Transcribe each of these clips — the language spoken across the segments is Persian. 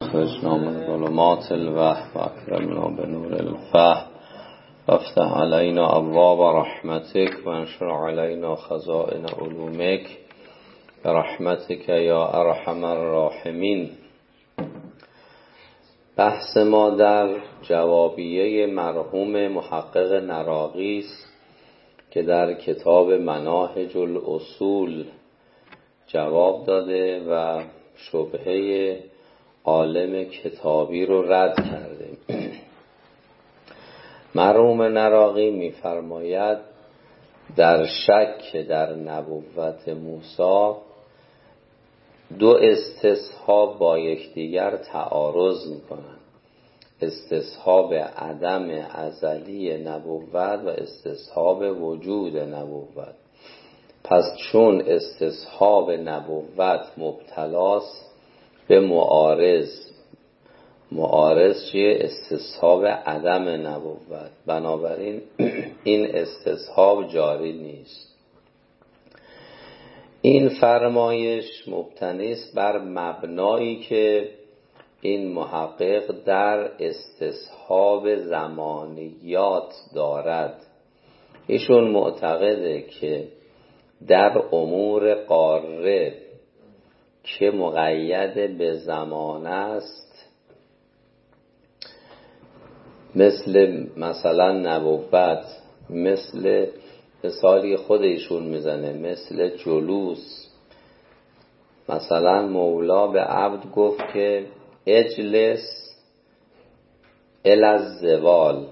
أخرجنا من ظلمات الوهم وأكرمنا بنور الفهم وافتح علينا أبواب رحمتك وانشر علينا خزائن علومك برحمتك یا ارحم الراحمین. بحث ما در جوابیه مرحوم محقق نراقی است که در کتاب مناهج الاصول جواب داده و شبهه عالم کتابی رو رد کرده. مرحوم نراقی می‌فرماید در شک در نبوت موسی دو استصحاب با یکدیگر تعارض می‌کنند: استصحاب عدم ازلی نبوت و استصحاب وجود نبوت. پس چون استصحاب نبوت مبتلاست به معارض چیه؟ استصحاب عدم نبوت، بنابراین این استصحاب جاری نیست. این فرمایش مبتنی است بر مبنایی که این محقق در استصحاب زمانیات دارد. ایشون معتقده که در امور قاره که مقید به زمان است، مثلا نبوت، مثل مثالی خود ایشون میزنه، مثل جلوس. مثلا مولا به عبد گفت که اجلس الی الزوال.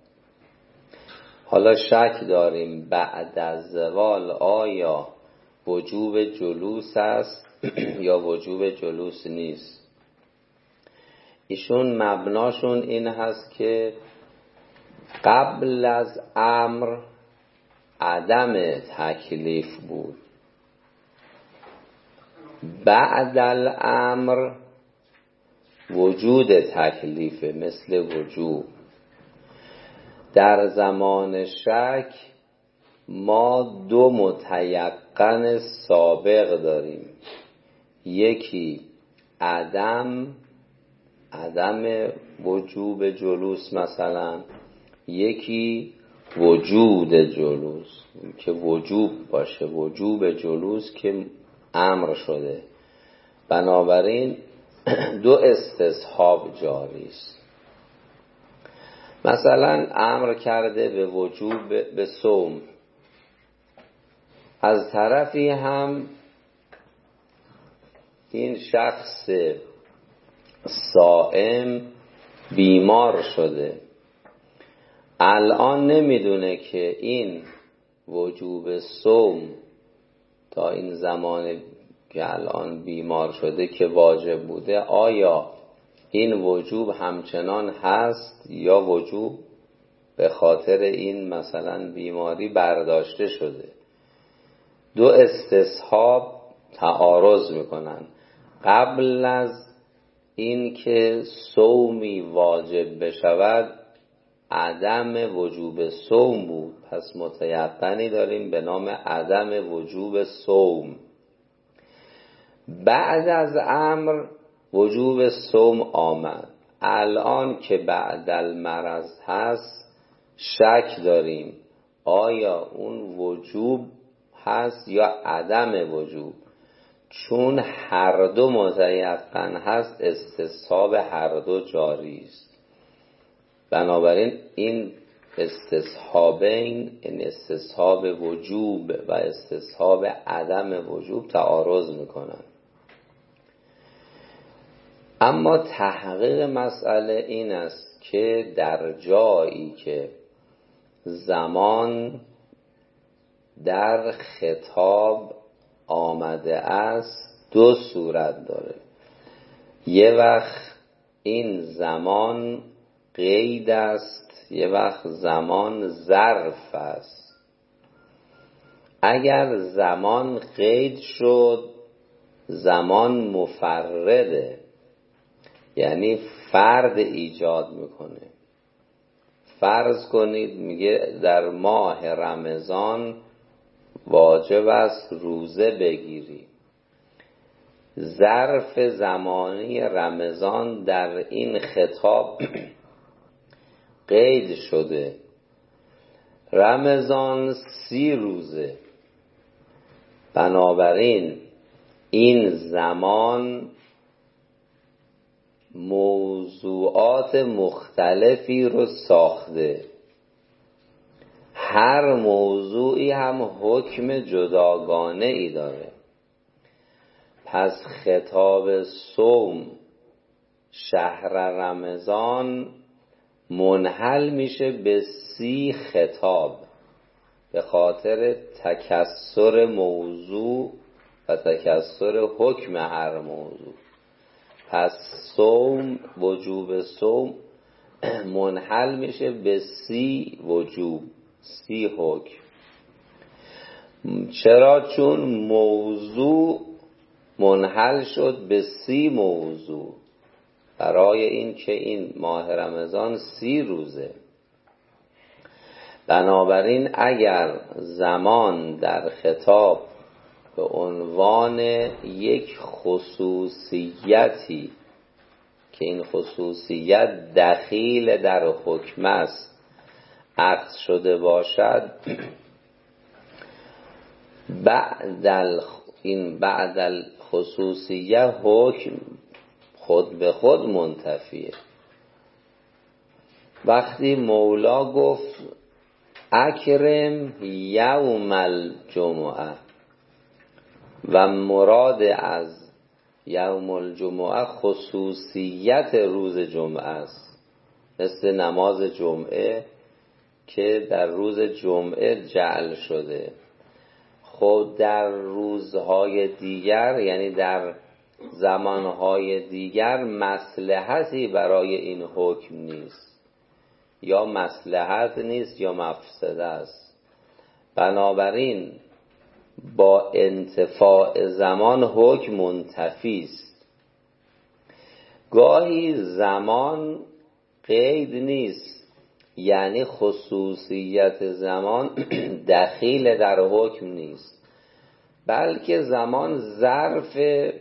حالا شک داریم بعد از زوال آیا وجوب جلوس است یا وجوب جلوس نیست. ایشون مبناشون این هست که قبل از امر عدم تکلیف بود، بعد الامر وجود تکلیفه، مثل وجوب. در زمان شک ما دو متیقن سابق داریم، یکی عدم وجوب جلوس مثلا، یکی وجود جلوس که وجوب باشه، وجوب جلوس که امر شده. بنابراین دو استصحاب جاری است. مثلا امر کرده به وجوب به صوم، از طرفی هم این شخص صائم بیمار شده، الان نمیدونه که این وجوب صوم تا این زمان که الان بیمار شده که واجب بوده، آیا این وجوب همچنان هست یا وجوب به خاطر این مثلا بیماری برداشته شده. دو استصحاب تعارض میکنن. قبل از این که صومی واجب بشود عدم وجوب صوم بود، پس متیقنی داریم به نام عدم وجوب صوم. بعد از امر وجوب صوم آمد، الان که بعد المرض هست شک داریم آیا اون وجوب هست یا عدم وجوب. چون هر دو متیقن هست استصحاب هر دو جاری است. بنابراین این استصحابین، این استصحاب وجوب و استصحاب عدم وجوب تعارض میکنن. اما تحقیق مسئله این است که در جایی که زمان در خطاب آمده است دو صورت داره. یه وقت این زمان قید است، یه وقت زمان ظرف است. اگر زمان قید شد زمان مفرده، یعنی فرد ایجاد میکنه. فرض کنید میگه در ماه رمضان واجب است روزه بگیری. ظرف زمانی رمضان در این خطاب قید شده. رمضان 30 روزه، بنابراین این زمان موضوعات مختلفی رو ساخته، هر موضوعی هم حکم جداگانه ای داره. پس خطاب صوم شهر رمضان منحل میشه به 30 خطاب به خاطر تکثر موضوع و تکثر حکم هر موضوع. پس صوم، وجوب صوم منحل میشه به 30 وجوب، 30 حکم. چرا؟ چون موضوع منحل شد به 30 موضوع، برای این که این ماه رمضان 30 روزه. بنابراین اگر زمان در خطاب به عنوان یک خصوصیتی که این خصوصیت دخیل در حکم است عقد شده باشد، بعد الخصوصیه حکم خود به خود منتفیه. وقتی مولا گفت اکرم یوم الجمعه و مراد از یوم الجمعه خصوصیت روز جمعه است، مثل نماز جمعه که در روز جمعه جعل شده. خود در روزهای دیگر، یعنی در زمانهای دیگر، مصلحتی برای این حکم نیست، یا مصلحت نیست یا مفسده است. بنابراین با انتفاع زمان حکم منتفی است. گاهی زمان قید نیست، یعنی خصوصیت زمان دخیل در حکم نیست، بلکه زمان ظرف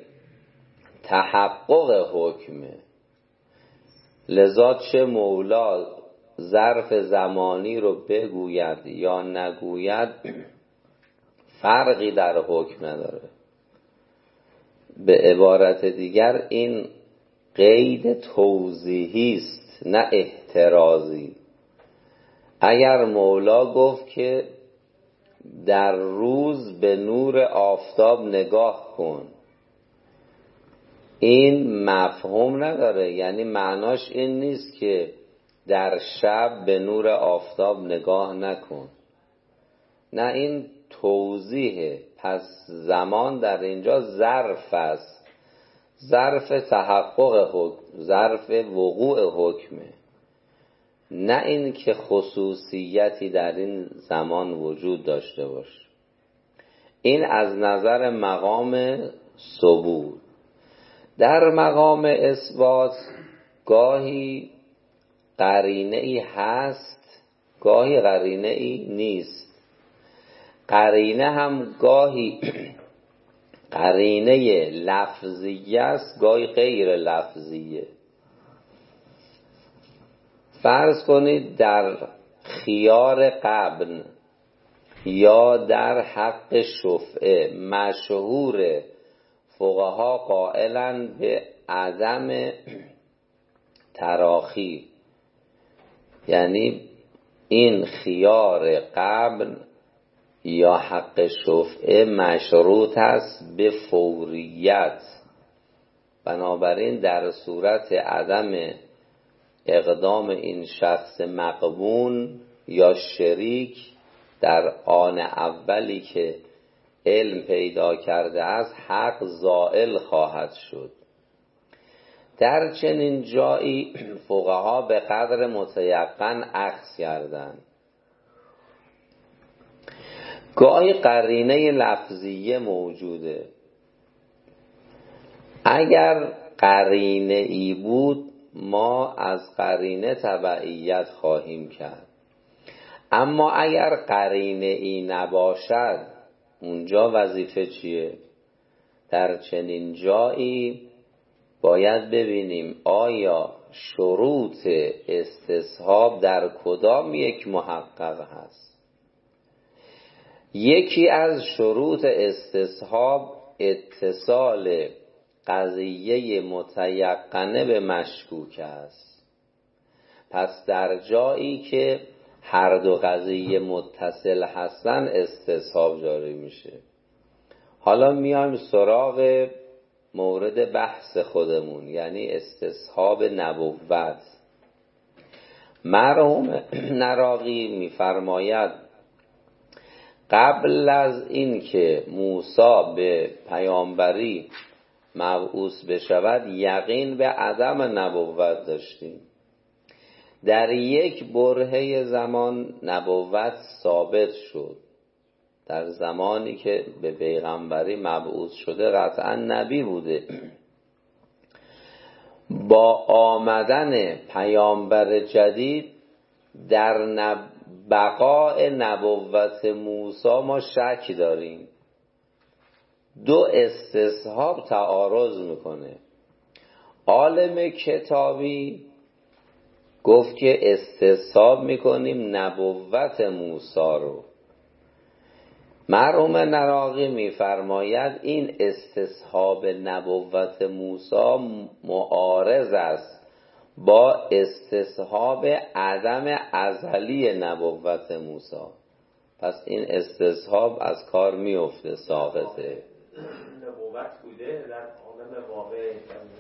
تحقق حکمه. لذا چه مولا ظرف زمانی رو بگوید یا نگوید فرقی در حکم نداره. به عبارت دیگر این قید توضیحی است نه احترازی. اگر مولا گفت که در روز به نور آفتاب نگاه کن، این مفهوم نداره، یعنی معناش این نیست که در شب به نور آفتاب نگاه نکن. نه، این توضیحه. پس زمان در اینجا ظرف است، ظرف تحقق حکم، ظرف وقوع حکمه، نه این که خصوصیتی در این زمان وجود داشته باشه. این از نظر مقام ثبوت. در مقام اثبات گاهی قرینه ای هست، گاهی قرینه ای نیست. قرینه هم گاهی قرینه لفظیه است، گاهی غیر لفظیه. فرض کنید در خیار قبن یا در حق شفعه مشهور فقها قائلند به عدم تراخی، یعنی این خیار قبل یا حق شفعه مشروط است به فوریت. بنابراین در صورت عدم اقدام این شخص مقبون یا شریک در آن اولی که علم پیدا کرده است، حق زائل خواهد شد. در چنین جایی فقها به قدر متیقن اخذ کردند. گاهی قرینه لفظیه موجوده. اگر قرینه ای بود ما از قرینه تبعیت خواهیم کرد، اما اگر قرینه ای نباشد اونجا وظیفه چیه؟ در چنین جایی باید ببینیم آیا شروط استصحاب در کدام یک محقق هست. یکی از شروط استصحاب اتصال قضیه متیقنه به مشکوک است. پس در جایی که هر دو قضیه متصل هستن استصحاب جاری میشه. حالا میایم سراغ مورد بحث خودمون، یعنی استصحاب نبوت. مرحوم نراقی میفرماید قبل از این که موسی به پیامبری مبعوث بشود یقین به عدم نبوت داشتیم. در یک برهه زمان نبوت ثابت شد. در زمانی که به پیغمبری مبعوث شده قطعا نبی بوده. با آمدن پیامبر جدید در بقاء نبوت موسی ما شک داریم. دو استصحاب تعارض میکنه. عالم کتابی گفت که استصحاب میکنیم نبوت موسی رو. مرحوم نراقی میفرماید این استصحاب نبوت موسی معارض است با استصحاب عدم ازلی نبوت موسی. پس این استصحاب از کار میفته، ساقطه. نبوت بوده در عالم واقع،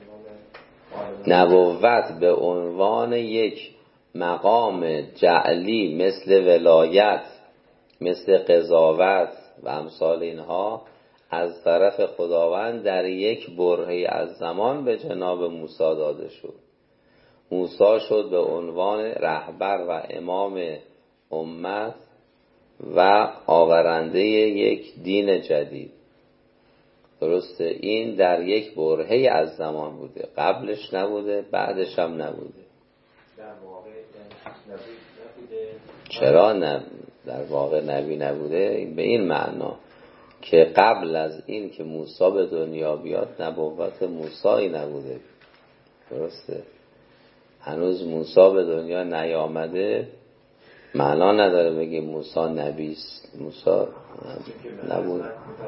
نبوت به عنوان یک مقام جعلی مثل ولایت، مثل قضاوت و امثال اینها از طرف خداوند در یک برهه از زمان به جناب موسی داده شد. موسی شد به عنوان رهبر و امام امت و آورنده یک دین جدید. درسته، این در یک برهه از زمان بوده، قبلش نبوده، بعدش هم نبوده. در واقع نبوده. چرا در واقع نبی نبوده؟ به این معنا که قبل از این که موسی به دنیا بیاد نبوت موسی نبوده. درسته، هنوز موسی به دنیا نیامده، معنا نداره بگیم موسی نبیست. موسی نبود.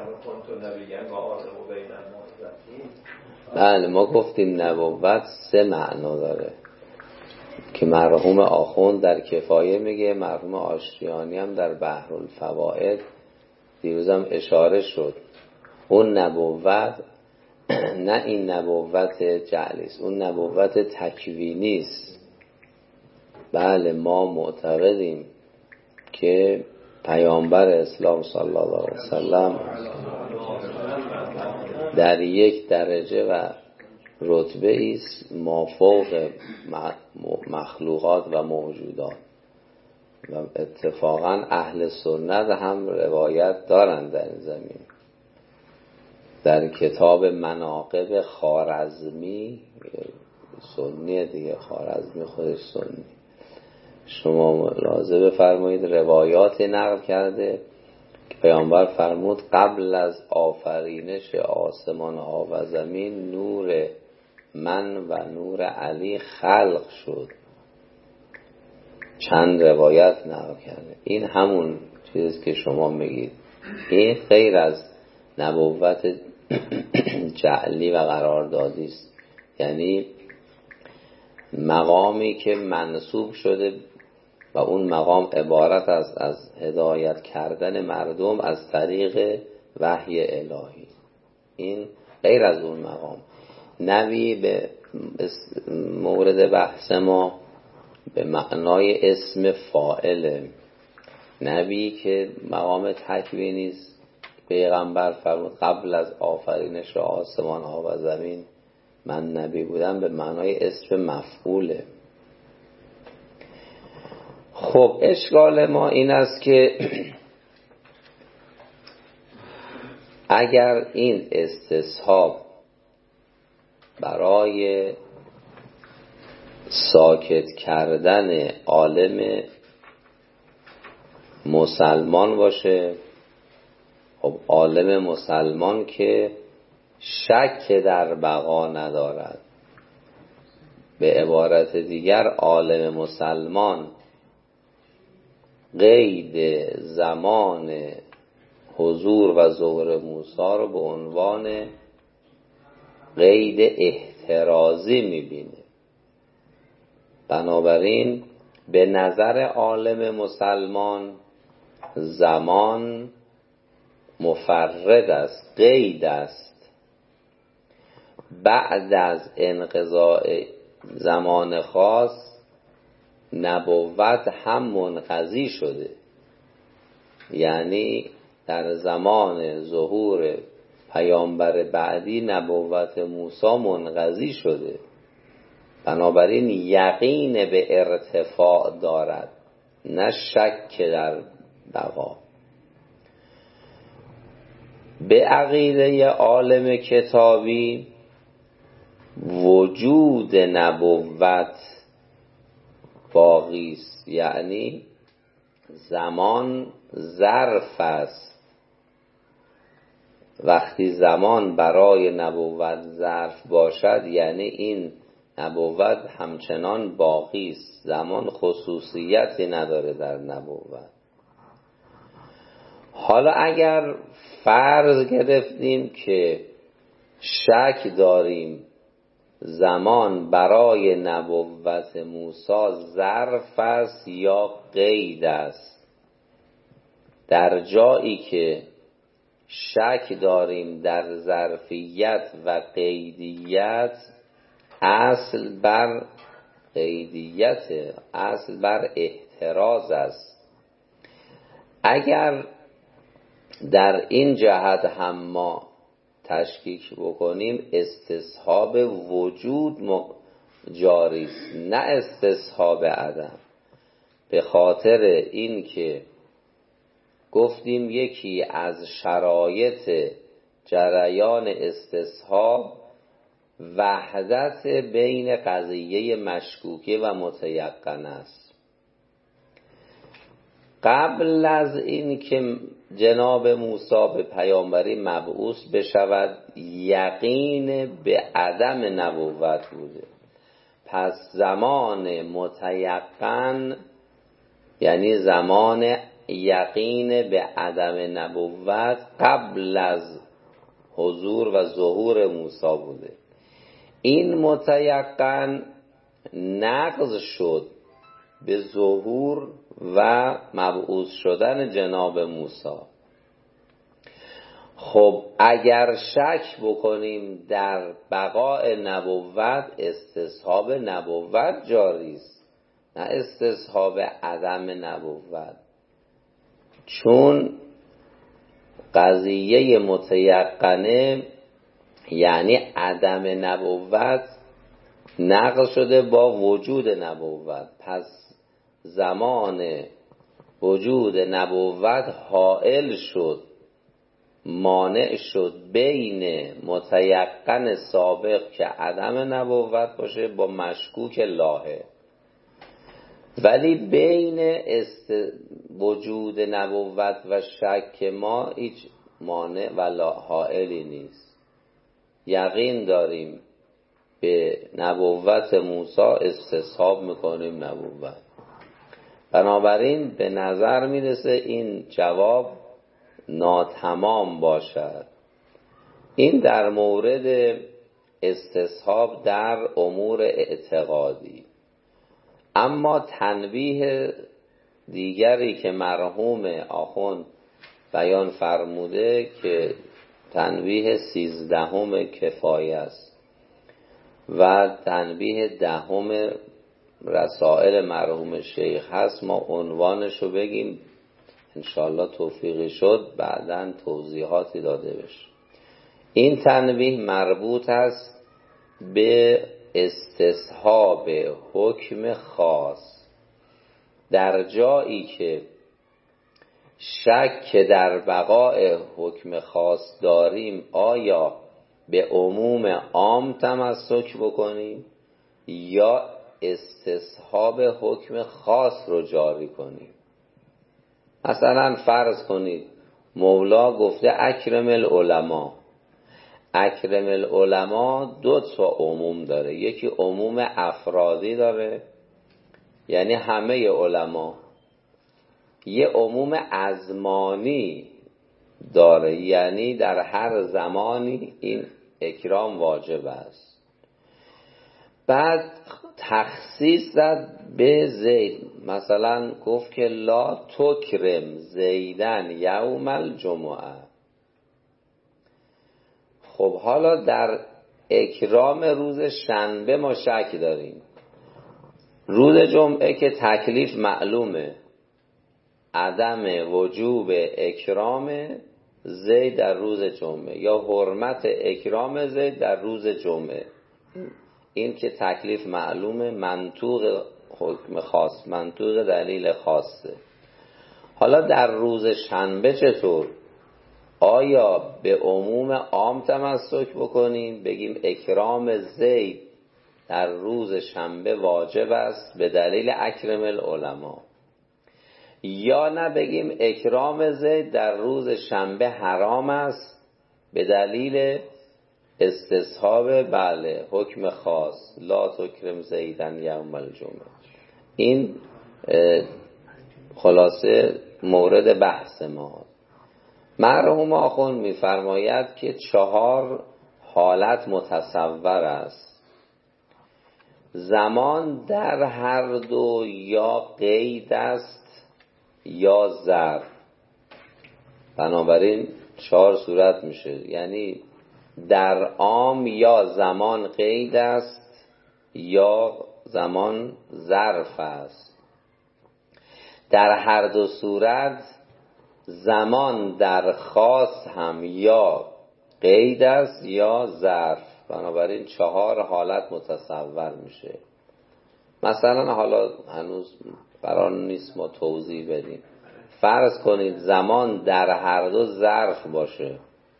بله، ما گفتیم نبوت سه معنا داره که مرحوم آخوند در کفایه میگه، مرحوم آشتیانی هم در بحرالفوائد دیروزم اشاره شد. اون نبوت نه این نبوت جعلیست، اون نبوت تکوینیست. بله، ما معتقدیم که پیامبر اسلام صلی الله علیه وسلم در یک درجه و رتبه است مافوق مخلوقات و موجودات و اتفاقا اهل سنت هم روایت دارند در این زمین. در کتاب مناقب خوارزمی، سنی دیگه، خوارزمی خودش سنی، شما ملاحظه بفرمایید روایات نقل کرده که پیامبر فرمود قبل از آفرینش آسمان ها و زمین نور من و نور علی خلق شد. چند روایت نقل کرده. این همون چیزی که شما میگید. این غیر از نبوت جعلی و قراردادی است، یعنی مقامی که منصوب شده و اون مقام عبارت از هدایت کردن مردم از طریق وحی الهی. این غیر از اون مقام. نبی به مورد بحث ما به معنای اسم فاعله. نبی که مقام تکوینی است، پیغمبر فرمود قبل از آفرینش آسمان ها و زمین من نبی بودم، به معنای اسم مفعوله. خب اشکال ما این است که اگر این استصحاب برای ساکت کردن عالم مسلمان باشه، خب عالم مسلمان که شک در بقا ندارد. به عبارت دیگر عالم مسلمان قید زمان حضور و ظهور موسی رو به عنوان قید احترازی میبینه. بنابراین به نظر عالم مسلمان زمان مفرد است، قید است. بعد از انقضاء زمان خاص نبوت هم منقضی شده، یعنی در زمان ظهور پیامبر بعدی نبوت موسی منقضی شده. بنابراین یقین به ارتفاع دارد، نه شک در بقا. به عقیده عالم کتابی وجود نبوت باقی است، یعنی زمان ظرف است. وقتی زمان برای نبوت ظرف باشد یعنی این نبوت همچنان باقی است. زمان خصوصیتی نداره در نبوت. حالا اگر فرض گرفتیم که شک داریم زمان برای نبوت موسی ظرف است یا قید است، در جایی که شک داریم در ظرفیت و قیدیت، اصل بر قیدیت، اصل بر احتراز است. اگر در این جهت هم ما تشکیک بکنیم استصحاب وجود جاری است، نه استصحاب عدم. به خاطر این که گفتیم یکی از شرایط جریان استصحاب وحدت بین قضیه مشکوکه و متیقن است. قبل از این که جناب موسی به پیامبری مبعوث بشود یقین به عدم نبوت بوده. پس زمان متیقن یعنی زمان یقین به عدم نبوت قبل از حضور و ظهور موسی بوده. این متیقن نقض شد به ظهور و مبعوث شدن جناب موسی. خب اگر شک بکنیم در بقاء نبوت استصحاب نبوت جاری است، نه استصحاب عدم نبوت. چون قضیه متیقنه یعنی عدم نبوت نقض شده با وجود نبوت، پس زمان وجود نبوت حائل شد، مانع شد بین متیقن سابق که عدم نبوت باشه با مشکوک لاحق. ولی بین وجود نبوت و شک ما هیچ مانع و حائلی نیست. یقین داریم به نبوت موسی، استصحاب میکنیم نبوت. بنابراین به نظر میرسه این جواب ناتمام باشد. این در مورد استصحاب در امور اعتقادی. اما تنبیه دیگری که مرحوم آخوند بیان فرموده که تنبیه 13 کفایه است و تنبیه 10 رسائل مرحوم شیخ هست. ما عنوانشو بگیم انشاءالله توفیقی شد بعداً توضیحاتی داده بشه. این تنبیه مربوط است به استصحاب حکم خاص. در جایی که شک در بقاء حکم خاص داریم آیا به عموم عام تمسک بکنیم یا استصحاب حکم خاص رو جاری کنیم. مثلا فرض کنید مولا گفته اکرم العلماء، اکرم العلماء دو تا عموم داره. یکی عموم افرادی داره، یعنی همه علما. یه عموم ازمانی داره، یعنی در هر زمانی این اکرام واجب است. بعد تخصیص زد به زید، مثلا گفت که لا تکرم زیدن یوم الجمعه. خب حالا در اکرام روز شنبه ما شک داریم. روز جمعه که تکلیف معلومه، عدم وجوب اکرام زید در روز جمعه یا حرمت اکرام زید در روز جمعه، این که تکلیف معلومه، منطوق حکم خاص، منطوق دلیل خاصه. حالا در روز شنبه چطور؟ آیا به عموم عام تمسک بکنیم بگیم اکرام زید در روز شنبه واجب است به دلیل اکرم العلماء، یا نه بگیم اکرام زید در روز شنبه حرام است به دلیل استصحاب حکم خاص لا تکرم زیدن یوم الجمعه. این خلاصه مورد بحث ما. مرحوم آخوند می‌فرماید که 4 حالت متصور است. زمان در هر دو یا قید است یا ظرف. بنابراین 4 صورت میشه، یعنی در عام یا زمان قید است یا زمان ظرف است. در هر دو صورت زمان در خاص هم یا قید است یا ظرف. بنابراین 4 حالت متصور میشه. مثلا حالا هنوز قرار نیست ما توضیح بدیم. فرض کنید زمان در هر دو ظرف باشه.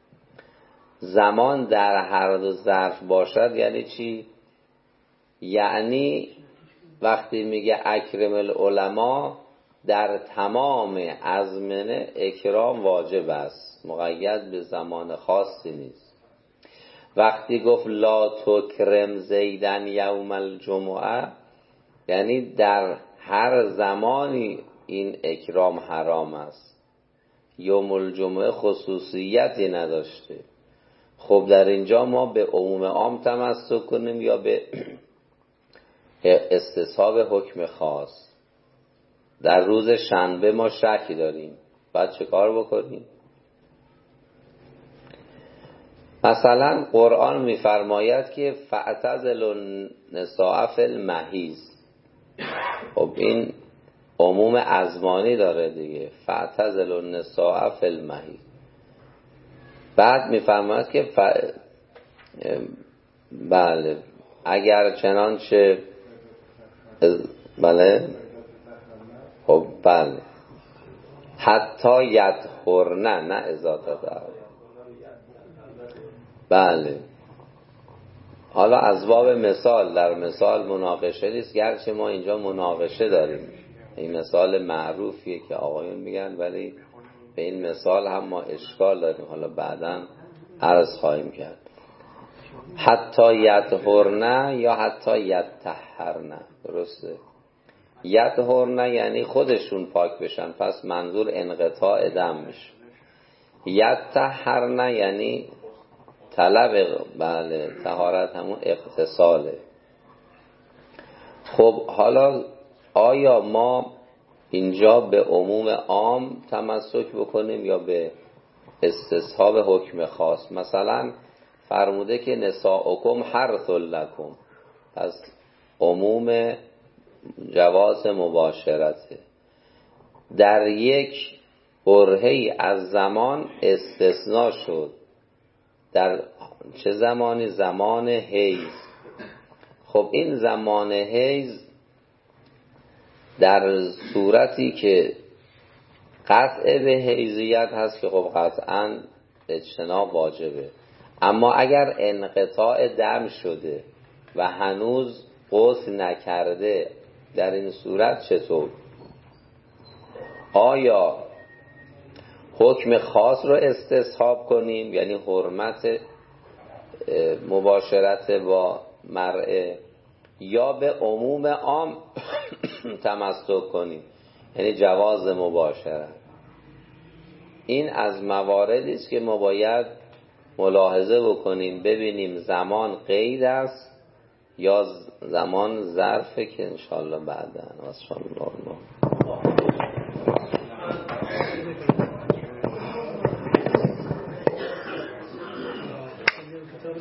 زمان در هر دو ظرف باشد یعنی چی؟ یعنی وقتی میگه اکرم العلماء در تمام ازمنه اکرام واجب است، مقید به زمان خاصی نیست. وقتی گفت لا تکرم زیدن یوم الجمعه یعنی در هر زمانی این اکرام حرام است، یوم الجمعه خصوصیتی نداشته. خب در اینجا ما به عموم عام تمسک کنیم یا به استصحاب حکم خاص؟ در روز شنبه ما شکی داریم، بعد چه کار بکنیم؟ مثلا قرآن میفرماید که فاعتزلوا النساء فی المحیض. خب این عموم ازمانی داره دیگه، فاعتزلوا النساء فی المحیض. بعد میفرماید که بله اگر چنانچه بله خب بله حتی یطهرن، نه ازات دار. بله حالا از باب مثال، در مثال مناقشه نیست، گرچه ما اینجا مناقشه داریم. این مثال معروفیه که آقایون میگن، ولی به این مثال هم ما اشکال داریم، حالا بعداً عرض خواهیم کرد. حتی یطهرن یا حتی یطهرن، درسته؟ یطهرن یعنی خودشون پاک بشن، پس منظور انقطاع دم میشه. یطهرن یعنی طلب، بله طهارت همون اغتساله. خب حالا آیا ما اینجا به عموم عام تمسک بکنیم یا به استصحاب حکم خاص؟ مثلا فرموده که نساؤکم حرث لکم، پس عموم جواز مباشرته. در یک برهه‌ای از زمان استثناء شد. در چه زمانی؟ زمان حیض. خب این زمان حیض در صورتی که قطع به حیضیت هست که خب قطعاً اجتناب واجبه. اما اگر انقطاع دم شده و هنوز غسل نکرده، در این صورت چطور؟ آیا حکم خاص رو استصحاب کنیم، یعنی حرمت مباشرت با مرء یا به عموم عام تمسک کنیم، یعنی جواز مباشرت. این از مواردی است که ما باید ملاحظه بکنیم، ببینیم زمان قید است یا زمان ظرفه، که انشاءالله بعداً.